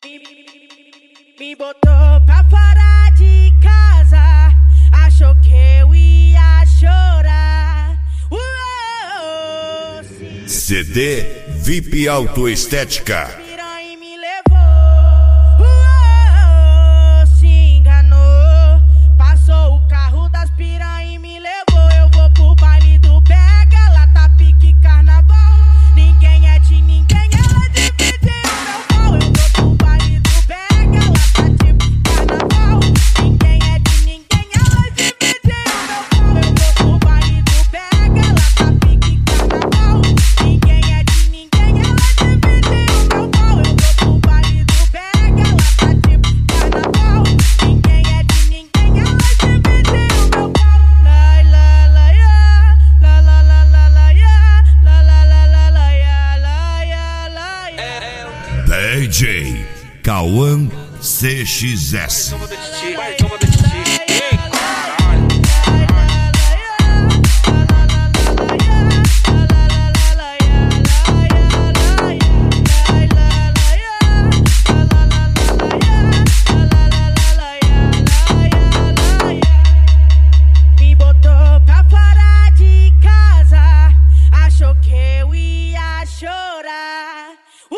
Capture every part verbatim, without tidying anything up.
Me botou pra fora de casa, achou que eu ia chorar. Uou, C D V I P Autoestética. piranha me levou, uou, se enganou. Passou o carro das piranha e me levou. Eu vou pro baile do Pega, lá tá pique carnaval. Ninguém é de ninguém, ela divide o meu pau. Eu vou pro baile do Pega, lá tá tipo carnaval. Ninguém é de ninguém, ela divide o meu pau. Eu vou pro baile do Pega, lá tá pique carnaval. Ninguém é de ninguém, ela divide o meu pau. Eu vou pro baile do Pega, lá tá tipo carnaval. Ninguém é de ninguém, ela divide o meu pau. La la la ya, la la la la la ya, la la la la la ya, la ya la ya. D J Cauã C X S. Me botou pra fora de casa, achou que eu ia chorar.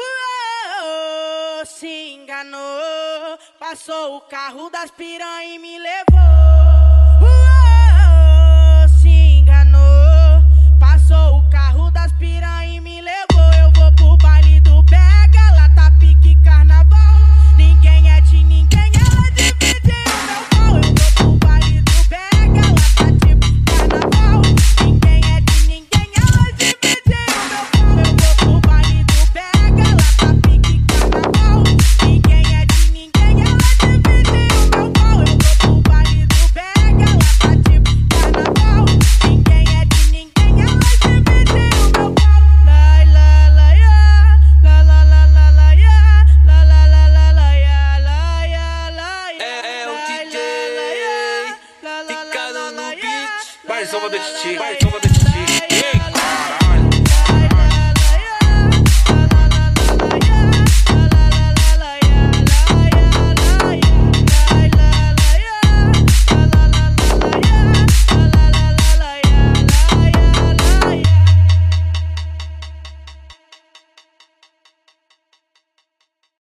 Uou, se enganou. Passou o carro das piranha e me levou. Uou, se enganou. Passou o carro das piranha e me levou. Eu vou pro baile do Pega, lá tá pique carnaval. Ninguém é de ninguém, ela divide o meu pau. Eu vou pro baile do Pega, lá tá tipo carnaval. Ninguém é de ninguém, ela divide o meu pau. Eu vou pro baile do Pega, lá tá pique carnaval. Ninguém é de ninguém, ela divide o meu pau. Eu vou pro baile do Pega, lá tá tipo carnaval. Ninguém é de ninguém, ela divide o meu pau. La la la ya, la la la la la ya, la la la la la ya, la ya la ya. É o D J la la la Picado la no la beat. ya, Mais la uma la do la Titi, la mais ya, uma do Titi. la ya.